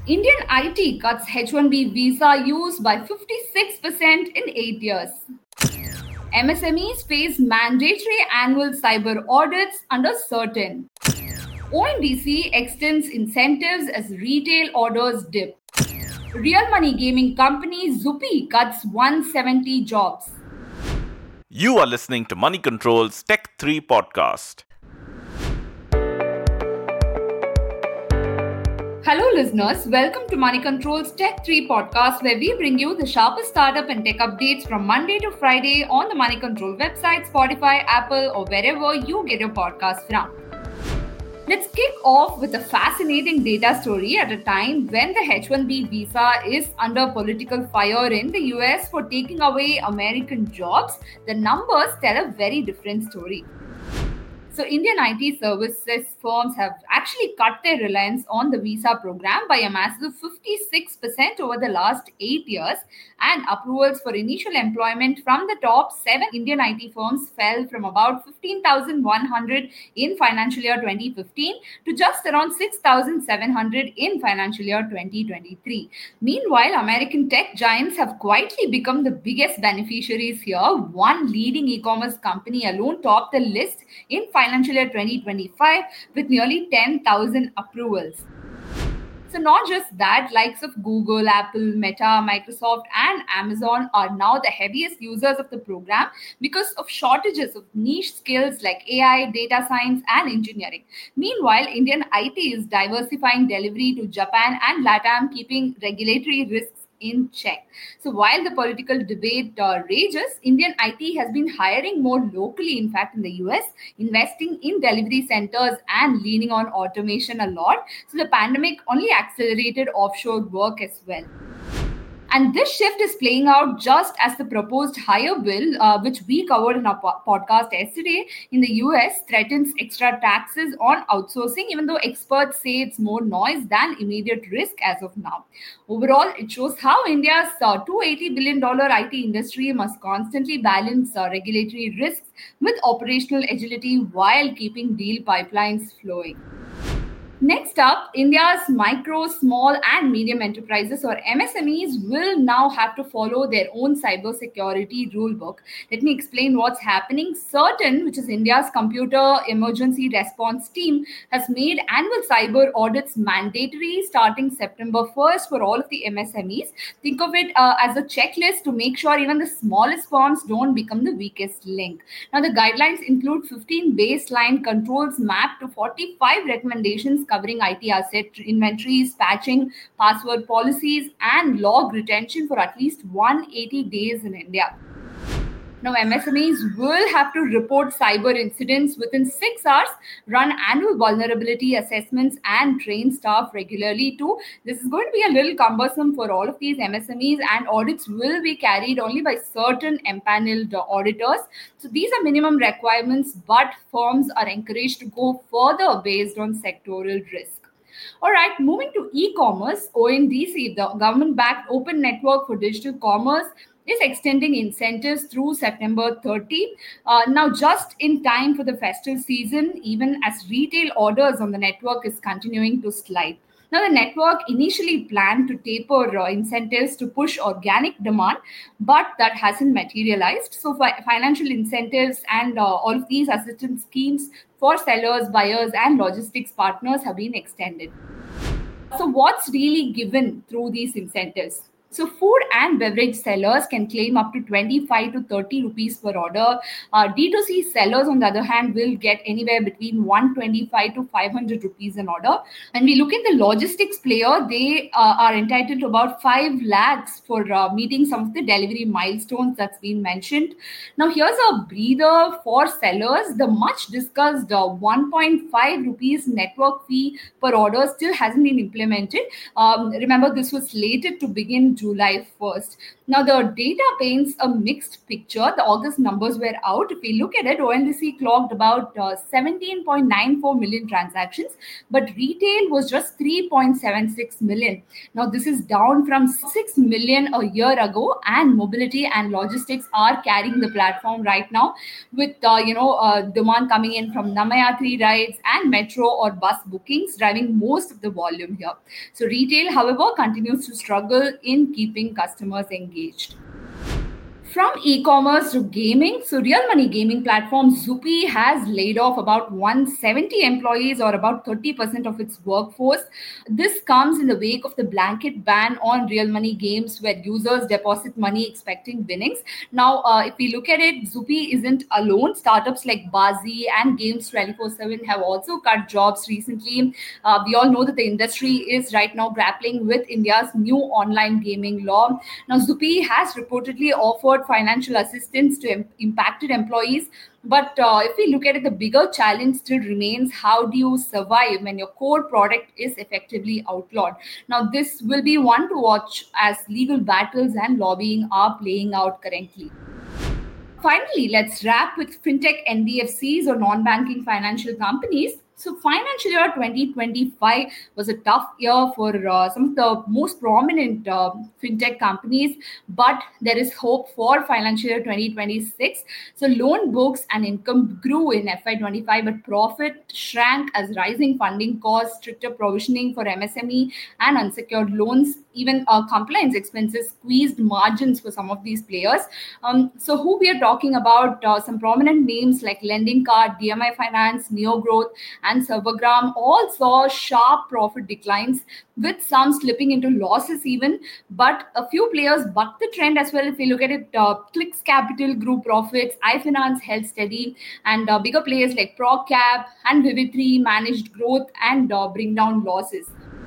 Indian IT cuts H-1B visa use by 56% in 8 years. MSMEs face mandatory annual cyber audits under certain. ONDC extends incentives as retail orders dip. Real money gaming company Zupi cuts 170 jobs. You are listening to Money Control's Tech 3 podcast. Hello, listeners. Welcome to Money Control's Tech 3 podcast, where we bring you the sharpest startup and tech updates from Monday to Friday on the Money Control website, Spotify, Apple, or wherever you get your podcasts from. Let's kick off with a fascinating data story at a time when the H-1B visa is under political fire in the US for taking away American jobs. The numbers tell a very different story. So Indian IT services firms have actually cut their reliance on the visa program by a massive 56% over the last 8 years, and approvals for initial employment from the top 7 Indian IT firms fell from about 15,100 in financial year 2015 to just around 6,700 in financial year 2023. Meanwhile, American tech giants have quietly become the biggest beneficiaries here. One leading e-commerce company alone topped the list in financial year 2025 with nearly 10,000 approvals. So not just that, likes of Google, Apple, Meta, Microsoft, and Amazon are now the heaviest users of the program because of shortages of niche skills like AI, data science, and engineering. Meanwhile, Indian IT is diversifying delivery to Japan and LATAM, keeping regulatory risks in check. So while the political debate rages, Indian IT has been hiring more locally, in fact, in the US, investing in delivery centers and leaning on automation a lot. So the pandemic only accelerated offshore work as well. And this shift is playing out just as the proposed hire bill, which we covered in our podcast yesterday in the US, threatens extra taxes on outsourcing, even though experts say it's more noise than immediate risk as of now. Overall, it shows how India's $280 billion IT industry must constantly balance regulatory risks with operational agility while keeping deal pipelines flowing. Next up, India's micro, small, and medium enterprises or MSMEs will now have to follow their own cybersecurity rulebook. Let me explain what's happening. Certain, which is India's computer emergency response team, has made annual cyber audits mandatory starting September 1st for all of the MSMEs. Think of it as a checklist to make sure even the smallest firms don't become the weakest link. Now, the guidelines include 15 baseline controls mapped to 45 recommendations covering IT asset inventories, patching, password policies, and log retention for at least 180 days in India. Now, MSMEs will have to report cyber incidents within 6 hours, run annual vulnerability assessments, and train staff regularly too. This is going to be a little cumbersome for all of these MSMEs, and audits will be carried only by certain empaneled auditors. So these are minimum requirements, but firms are encouraged to go further based on sectoral risk. All right, moving to e-commerce, ONDC, the government-backed open network for digital commerce, is extending incentives through September 30. Now, just in time for the festive season, even as retail orders on the network is continuing to slide. Now, the network initially planned to taper incentives to push organic demand, but that hasn't materialized. So, financial incentives and all of these assistance schemes for sellers, buyers, and logistics partners have been extended. So, what's really given through these incentives? So, food and beverage sellers can claim up to 25 to 30 rupees per order. D2C sellers, on the other hand, will get anywhere between 125 to 500 rupees an order. And we look at the logistics player, they are entitled to about 5 lakhs for meeting some of the delivery milestones that's been mentioned. Now, here's a breather for sellers. The much discussed 1.5 rupees network fee per order still hasn't been implemented. Remember, this was slated to begin July 1st. Now, the data paints a mixed picture. The August numbers were out. If we look at it, ONDC clocked about 17.94 million transactions, but retail was just 3.76 million. Now, this is down from 6 million a year ago, and mobility and logistics are carrying the platform right now, with demand coming in from Namayatri rides and metro or bus bookings driving most of the volume here. So retail, however, continues to struggle in keeping customers engaged. From e-commerce to gaming, so real money gaming platform Zupi has laid off about 170 employees, or about 30% of its workforce. This comes in the wake of the blanket ban on real money games where users deposit money expecting winnings. Now, if we look at it, Zupi isn't alone. Startups like Bazi and Games 24/7 have also cut jobs recently. We all know that the industry is right now grappling with India's new online gaming law. Now, Zupi has reportedly offered financial assistance to impacted employees. But if we look at it, the bigger challenge still remains: how do you survive when your core product is effectively outlawed? Now, this will be one to watch as legal battles and lobbying are playing out currently. Finally, let's wrap with fintech NBFCs, or non-banking financial companies. So, financial year 2025 was a tough year for some of the most prominent fintech companies, but there is hope for financial year 2026. So, loan books and income grew in FY25, but profit shrank as rising funding costs, stricter provisioning for MSME and unsecured loans, even compliance expenses squeezed margins for some of these players. So, who we are talking about? Some prominent names like Lending Card, DMI Finance, Neo Growth, and Servagram all saw sharp profit declines, with some slipping into losses even. But a few players bucked the trend as well. If we look at it, Clicks Capital grew profits, iFinance held steady, and bigger players like ProCap and Vivid3 managed growth and bring down losses.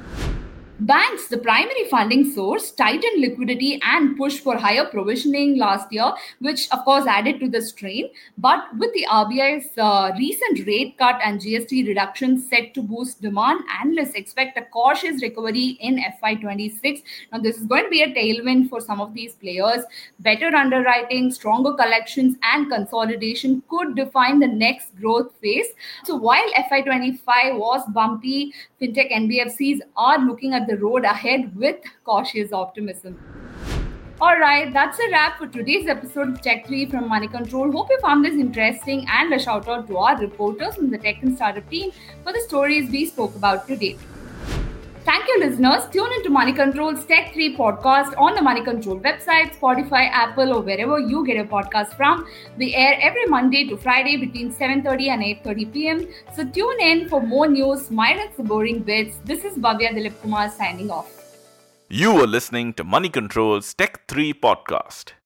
Banks, the primary funding source, tightened liquidity and pushed for higher provisioning last year, which of course added to the strain. But with the RBI's recent rate cut and GST reductions set to boost demand, analysts expect a cautious recovery in FY26. Now, this is going to be a tailwind for some of these players. Better underwriting, stronger collections, and consolidation could define the next growth phase. So, while FY25 was bumpy, fintech NBFCs are looking at the road ahead with cautious optimism. All right, that's a wrap for today's episode of Tech 3 from Money Control. Hope you found this interesting, and a shout out to our reporters from the Tech and Startup team for the stories we spoke about today. Thank you, listeners. Tune into Money Control's Tech 3 podcast on the Money Control website, Spotify, Apple, or wherever you get your podcast from. We air every Monday to Friday between 7:30 and 8:30 p.m. So tune in for more news, minus the boring bits. This is Bhavya Dilip Kumar signing off. You were listening to Money Control's Tech 3 podcast.